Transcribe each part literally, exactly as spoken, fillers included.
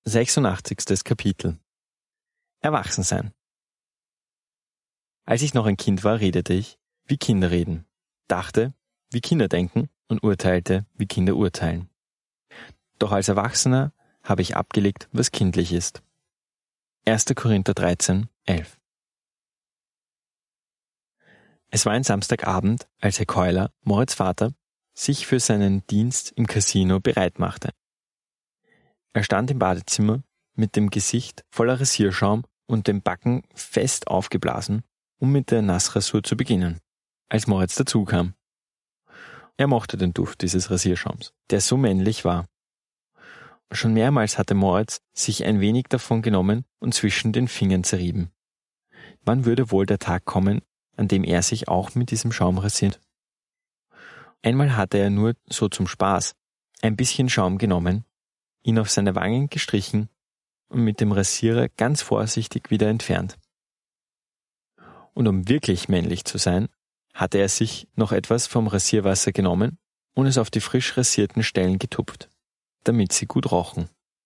sechsundachtzigstes Kapitel. Erwachsensein. Als ich noch ein Kind war, redete ich, wie Kinder reden, dachte, wie Kinder denken und urteilte, wie Kinder urteilen. Doch als Erwachsener habe ich abgelegt, was kindlich ist. erster Korinther dreizehn, elf. Es war ein Samstagabend, als Herr Keuler, Moritz' Vater, sich für seinen Dienst im Casino bereit machte. Er stand im Badezimmer mit dem Gesicht voller Rasierschaum und den Backen fest aufgeblasen, um mit der Nassrasur zu beginnen, als Moritz dazukam. Er mochte den Duft dieses Rasierschaums, der so männlich war. Schon mehrmals hatte Moritz sich ein wenig davon genommen und zwischen den Fingern zerrieben. Wann würde wohl der Tag kommen, an dem er sich auch mit diesem Schaum rasiert? Einmal hatte er nur so zum Spaß ein bisschen Schaum genommen, ihn auf seine Wangen gestrichen und mit dem Rasierer ganz vorsichtig wieder entfernt. Und um wirklich männlich zu sein, hatte er sich noch etwas vom Rasierwasser genommen und es auf die frisch rasierten Stellen getupft, damit sie gut rochen.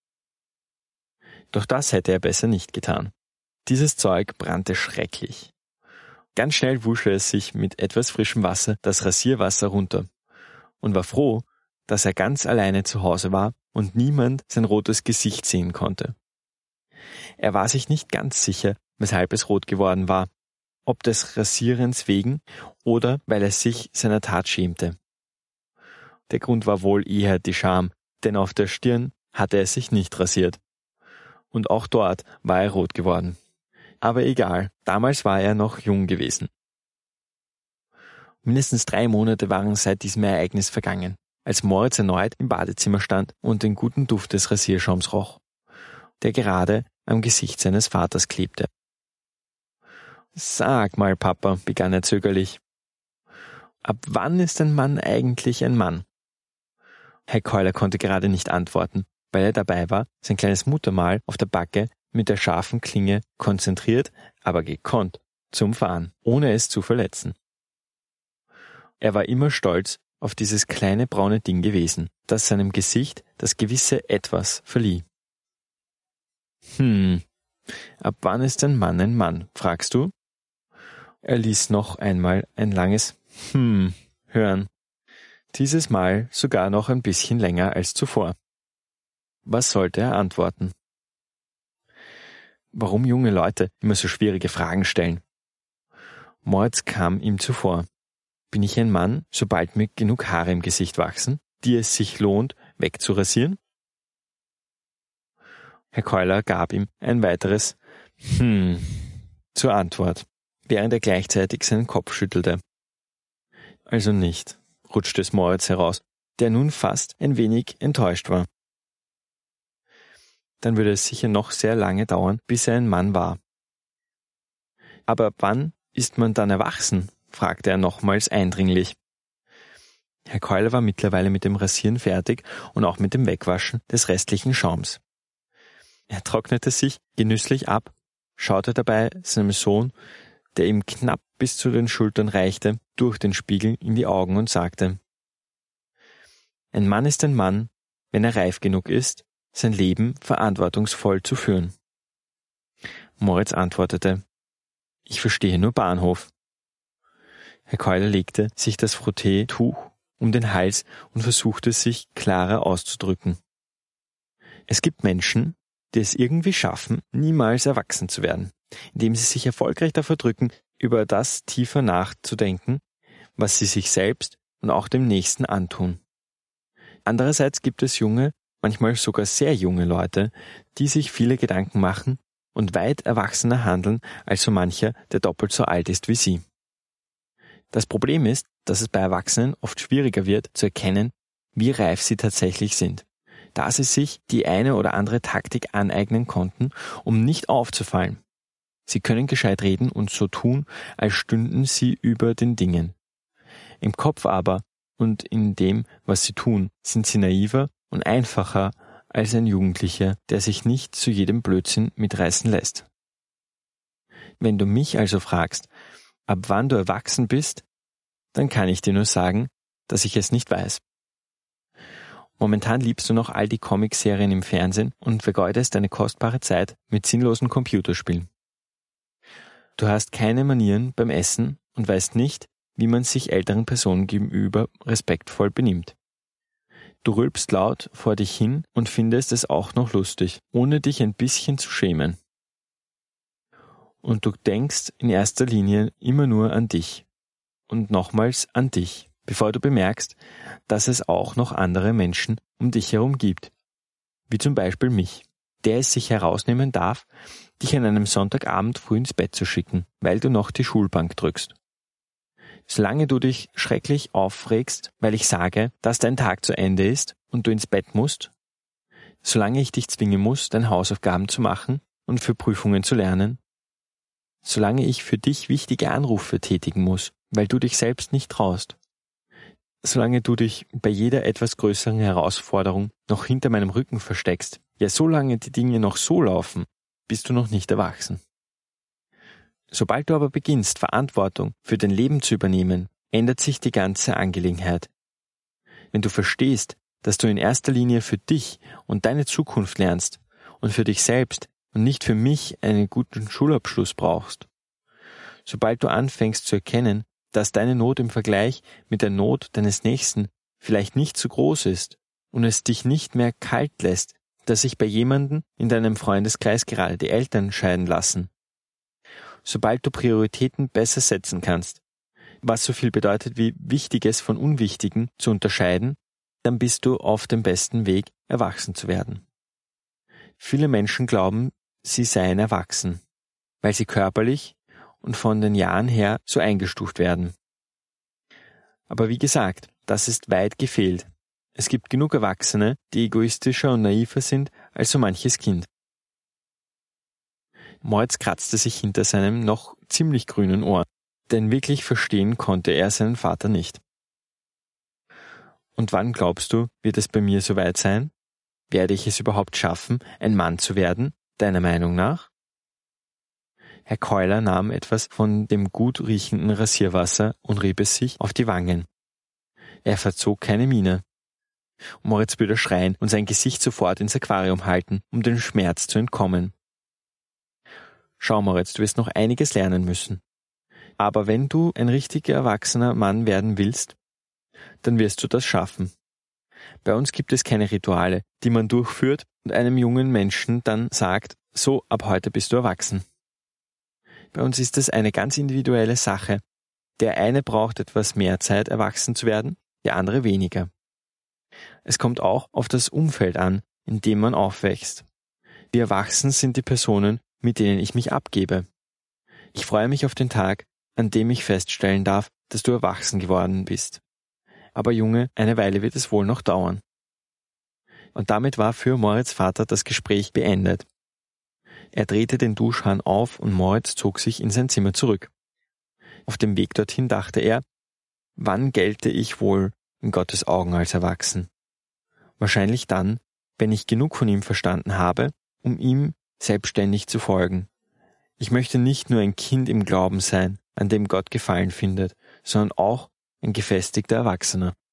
Doch das hätte er besser nicht getan. Dieses Zeug brannte schrecklich. Ganz schnell wusch er sich mit etwas frischem Wasser das Rasierwasser runter und war froh, dass er ganz alleine zu Hause war und niemand sein rotes Gesicht sehen konnte. Er war sich nicht ganz sicher, weshalb es rot geworden war, ob des Rasierens wegen oder weil er sich seiner Tat schämte. Der Grund war wohl eher die Scham, denn auf der Stirn hatte er sich nicht rasiert. Und auch dort war er rot geworden. Aber egal, damals war er noch jung gewesen. Mindestens drei Monate waren seit diesem Ereignis vergangen, als Moritz erneut im Badezimmer stand und den guten Duft des Rasierschaums roch, der gerade am Gesicht seines Vaters klebte. »Sag mal, Papa«, begann er zögerlich, »ab wann ist ein Mann eigentlich ein Mann?« Herr Keuler konnte gerade nicht antworten, weil er dabei war, sein kleines Muttermal auf der Backe mit der scharfen Klinge konzentriert, aber gekonnt zu umfahren, ohne es zu verletzen. Er war immer stolz auf dieses kleine braune Ding gewesen, das seinem Gesicht das gewisse Etwas verlieh. »Hm, ab wann ist ein Mann ein Mann, fragst du?« Er ließ noch einmal ein langes »Hm« hören, dieses Mal sogar noch ein bisschen länger als zuvor. Was sollte er antworten? Warum junge Leute immer so schwierige Fragen stellen? Moritz kam ihm zuvor. Bin ich ein Mann, sobald mir genug Haare im Gesicht wachsen, die es sich lohnt, wegzurasieren? Herr Keuler gab ihm ein weiteres »Hm« zur Antwort, während er gleichzeitig seinen Kopf schüttelte. Also nicht, rutschte es Moritz heraus, der nun fast ein wenig enttäuscht war. Dann würde es sicher noch sehr lange dauern, bis er ein Mann war. Aber ab wann ist man dann erwachsen? Fragte er nochmals eindringlich. Herr Keuler war mittlerweile mit dem Rasieren fertig und auch mit dem Wegwaschen des restlichen Schaums. Er trocknete sich genüsslich ab, schaute dabei seinem Sohn, der ihm knapp bis zu den Schultern reichte, durch den Spiegel in die Augen und sagte: Ein Mann ist ein Mann, wenn er reif genug ist, sein Leben verantwortungsvoll zu führen. Moritz antwortete: Ich verstehe nur Bahnhof. Herr Keuler legte sich das Frotteetuch um den Hals und versuchte sich klarer auszudrücken. Es gibt Menschen, die es irgendwie schaffen, niemals erwachsen zu werden, indem sie sich erfolgreich davor drücken, über das tiefer nachzudenken, was sie sich selbst und auch dem Nächsten antun. Andererseits gibt es junge, manchmal sogar sehr junge Leute, die sich viele Gedanken machen und weit erwachsener handeln als so mancher, der doppelt so alt ist wie sie. Das Problem ist, dass es bei Erwachsenen oft schwieriger wird, zu erkennen, wie reif sie tatsächlich sind, da sie sich die eine oder andere Taktik aneignen konnten, um nicht aufzufallen. Sie können gescheit reden und so tun, als stünden sie über den Dingen. Im Kopf aber und in dem, was sie tun, sind sie naiver und einfacher als ein Jugendlicher, der sich nicht zu jedem Blödsinn mitreißen lässt. Wenn du mich also fragst, ab wann du erwachsen bist, dann kann ich dir nur sagen, dass ich es nicht weiß. Momentan liebst du noch all die Comicserien im Fernsehen und vergeudest deine kostbare Zeit mit sinnlosen Computerspielen. Du hast keine Manieren beim Essen und weißt nicht, wie man sich älteren Personen gegenüber respektvoll benimmt. Du rülpst laut vor dich hin und findest es auch noch lustig, ohne dich ein bisschen zu schämen. Und du denkst in erster Linie immer nur an dich und nochmals an dich, bevor du bemerkst, dass es auch noch andere Menschen um dich herum gibt, wie zum Beispiel mich, der es sich herausnehmen darf, dich an einem Sonntagabend früh ins Bett zu schicken, weil du noch die Schulbank drückst. Solange du dich schrecklich aufregst, weil ich sage, dass dein Tag zu Ende ist und du ins Bett musst, solange ich dich zwingen muss, deine Hausaufgaben zu machen und für Prüfungen zu lernen, solange ich für dich wichtige Anrufe tätigen muss, weil du dich selbst nicht traust, solange du dich bei jeder etwas größeren Herausforderung noch hinter meinem Rücken versteckst, ja solange die Dinge noch so laufen, bist du noch nicht erwachsen. Sobald du aber beginnst, Verantwortung für dein Leben zu übernehmen, ändert sich die ganze Angelegenheit. Wenn du verstehst, dass du in erster Linie für dich und deine Zukunft lernst und für dich selbst und nicht für mich einen guten Schulabschluss brauchst, sobald du anfängst zu erkennen, dass deine Not im Vergleich mit der Not deines Nächsten vielleicht nicht so groß ist und es dich nicht mehr kalt lässt, dass sich bei jemandem in deinem Freundeskreis gerade die Eltern scheiden lassen. Sobald du Prioritäten besser setzen kannst, was so viel bedeutet wie Wichtiges von Unwichtigen zu unterscheiden, dann bist du auf dem besten Weg, erwachsen zu werden. Viele Menschen glauben, sie seien erwachsen, weil sie körperlich und von den Jahren her so eingestuft werden. Aber wie gesagt, das ist weit gefehlt. Es gibt genug Erwachsene, die egoistischer und naiver sind als so manches Kind. Moritz kratzte sich hinter seinem noch ziemlich grünen Ohr, denn wirklich verstehen konnte er seinen Vater nicht. Und wann glaubst du, wird es bei mir soweit sein? Werde ich es überhaupt schaffen, ein Mann zu werden, deiner Meinung nach? Herr Keuler nahm etwas von dem gut riechenden Rasierwasser und rieb es sich auf die Wangen. Er verzog keine Miene. Moritz würde schreien und sein Gesicht sofort ins Aquarium halten, um dem Schmerz zu entkommen. Schau, Moritz, du wirst noch einiges lernen müssen. Aber wenn du ein richtiger erwachsener Mann werden willst, dann wirst du das schaffen. Bei uns gibt es keine Rituale, die man durchführt und einem jungen Menschen dann sagt, so, ab heute bist du erwachsen. Bei uns ist es eine ganz individuelle Sache. Der eine braucht etwas mehr Zeit, erwachsen zu werden, der andere weniger. Es kommt auch auf das Umfeld an, in dem man aufwächst. Die Erwachsenen sind die Personen, mit denen ich mich abgebe. Ich freue mich auf den Tag, an dem ich feststellen darf, dass du erwachsen geworden bist. Aber Junge, eine Weile wird es wohl noch dauern. Und damit war für Moritz' Vater das Gespräch beendet. Er drehte den Duschhahn auf und Moritz zog sich in sein Zimmer zurück. Auf dem Weg dorthin dachte er, wann gelte ich wohl in Gottes Augen als erwachsen? Wahrscheinlich dann, wenn ich genug von ihm verstanden habe, um ihm selbstständig zu folgen. Ich möchte nicht nur ein Kind im Glauben sein, an dem Gott Gefallen findet, sondern auch ein gefestigter Erwachsener.